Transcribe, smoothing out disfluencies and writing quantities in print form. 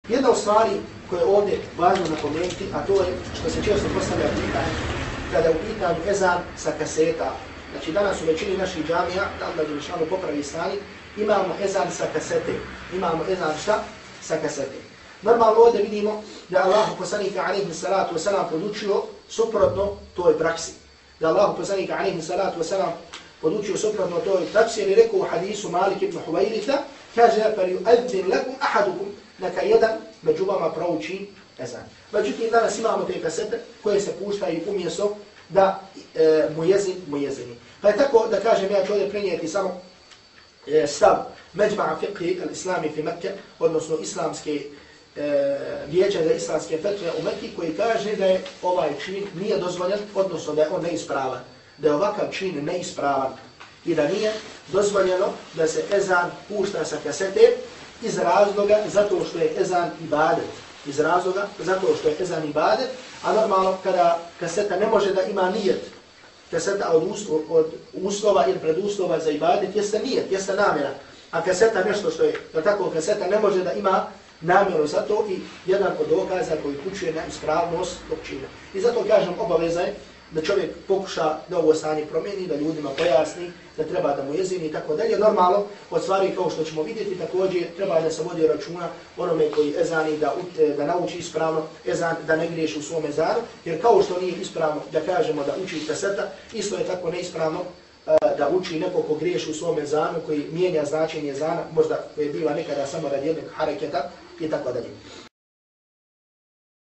Jedna od stvari koje je ovdje važno napomenuti, a to je što se često postavlja pitanje, kada je u pitanju ezan sa kaseta. Znači danas u većini naših džamija, da Allah Đelešanu popravi stanje, imamo ezan sa kasete. Imamo ezan šta? Sa kasete. Normalno ovdje vidimo da Allah poslanika alejhi salatu vesselam podučio suprotno toj praksi. Da Allah poslanika alejhi salatu vesselam podučio suprotno toj praksi, jer je rekao u hadisu Malik ibn Huwairita, kaže فَلْيُؤَذِّنْ لَكُمْ أَحَدُكُمْ, neka jedan među vama prouči ezan. Međutim, danas imamo te kasete koje se puštaju umjesto da mujezini. Pa je tako da kažem, ja ću ovdje prenijeti samo stav Međma'a fiqhi al-Islami fi Mekke, odnosno islamske vijeća za islamske fetve u Mekki, koji kaže da je ovaj čin nije dozvoljen, odnosno da je on neispravan. Da je ovakav čin neispravan i da nije dozvoljeno da se ezan pušta sa kasete iz razloga zato što je ezan ibadet. Iz razloga zato što je ezan ibadet, a normalno kada kaseta ne može da ima nijet, kaseta od uslova ili preduslova za ibadet jeste nijet, jeste namjera. A kaseta nešto što je, da tako kaseta ne može da ima namjeru za to i jedan od dokaza koji upućuje na ispravnost tog čina. I zato kažem, obaveza je da čovjek pokuša da ovo stanje promijeni, da ljudima pojasni, da treba da mujezini i tako dalje. Normalno, od stvari kao što ćemo vidjeti, također treba da se vodi računa onome koji ezani da nauči ispravno ezan, da ne griješi u svom ezanu, jer kao što nije ispravno da kažemo da uči kaseta, isto je tako neispravno da uči neko ko griješi u svom ezanu, koji mijenja značenje ezana, možda je bila nekada samo radi jednog hareketa i tako dalje.